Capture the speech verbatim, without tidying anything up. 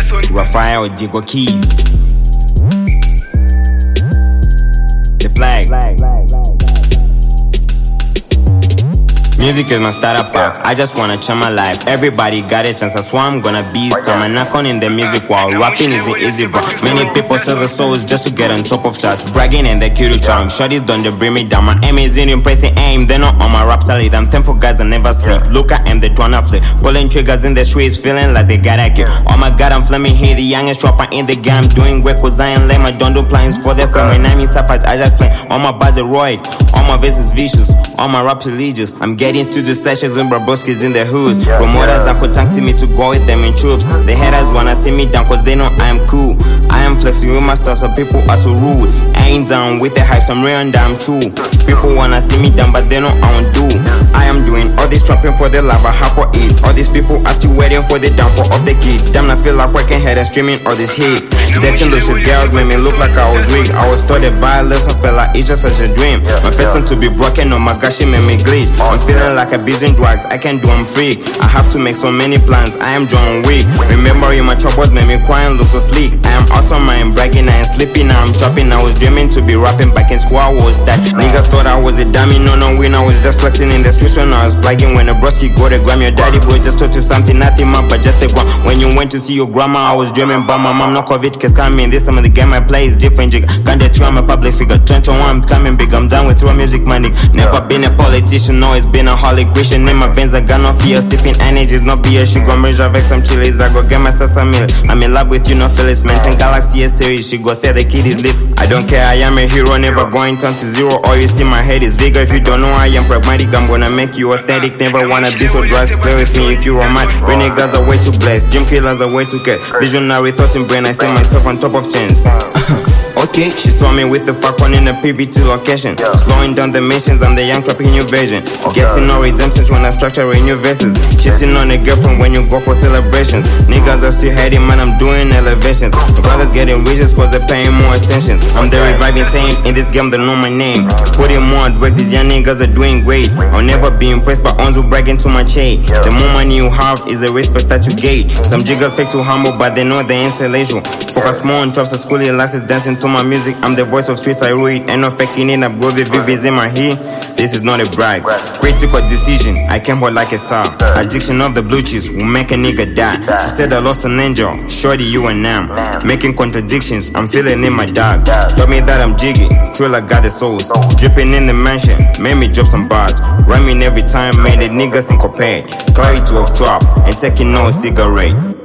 Raphael Diego Keys. The flag. Music is my starter pack. I just wanna change my life. Everybody got a chance, that's why I'm gonna be time. I'm not on in the music wall. Rapping isn't easy, bro. Many people sell their souls just to get on top of charts. Bragging and the cute charm. Shorties done they bring me down. My aim is in impressing aim. They're not on my rap solid. I'm thankful guys, I never sleep. Look, I am the twana flip. Pulling triggers in the streets, feeling like they got a kill. Oh my god, I'm flaming here, the youngest rapper in the game. Doing great cause I ain't lame. I don't do plans for the film. When I'm in surprise, I just flame. All my bars are roid. All my verses vicious. All my raps religious. I'm getting studio sessions when Brabowski's in the hoods. Promoters are contacting me to go with them in troops. The haters wanna see me down cause they know I am cool. I am flexing with my style so people are so rude. I ain't down with the hype, so I'm real and damn true. People wanna see me down but they know I won't do. I am doing all this trapping for the lava, half for it. All these people are still waiting for the downfall of the kid. Damn, I feel like working head and streaming all these hits. Dirty luscious girls made me look like I was weak. I was taught by a lesson, felt like it's just such a dream. My first time to be broken, oh my gosh, it made me glitch. I'm feeling like a busy drugs, I can do I'm freak. I have to make so many plans, I am John Wick. Remembering my troubles made me cry and look so sleek. I am awesome, I am bragging, I am sleeping, now I'm chopping. I was dreaming to be rapping back in school, I was that. Niggas thought I was a dummy, no no win. I was just flexing in the streets when I was bragging. When a broski go to gram, your daddy boy just taught you something, nothing man but just a gram. When you went to see your grandma, I was dreaming about my mom. No COVID cause coming, this some of the game I play is different jig. Can't get you, I'm a public figure. twenty-one, I'm coming big, I'm done with raw music money. Never been a politician, always been a holy Christian. In my veins, I got no fear, sipping energies, no beer. She go measure with some chilies, I go get myself some meal. I'm in love with you, no Phyllis, maintain Galaxy S series. She go say the kid is lit. I don't care, I am a hero, never going down to zero. All you see, my head is bigger. If you don't know, I am pragmatic, I'm gonna make you authentic. Never wanna be so dry, play with me if you romantic. Renegades are way too blessed, dream killers are way too care. Visionary thoughts in brain, I set myself on top of chains. Okay, she saw me with the fuck one in the P V T location. Slowing down the missions, I'm the young trapping new version. Getting no redemptions when I structure new verses. Cheating on a girlfriend when you go for celebrations. Niggas are still hating, man, I'm doing elevations. My brothers getting riches cause they're paying more attention. I'm the reviving saint, in this game they know my name. Putting more at work, these young niggas are doing great. I'll never be impressed by ones who bragging to my chain. The more money you have is the respect that you get. Some jiggers fake too humble but they know they ain't celestial. Focus more on traps, the school lasses dancing to my music. I'm the voice of streets, I rule it. Ain't no faking it, I'm groovy, vivis in my heat. This is not a brag. Critical decision, I came out like a star. Addiction of the blue cheese will make a nigga die. She said I lost an angel, shorty you and now. Making contradictions, I'm feeling in my dog. Told me that I'm jiggy, true like got the souls. Dripping in the mansion, made me drop some bars. Rhyming every time, made the niggas syncopate. Clarity of trap, and taking no cigarette.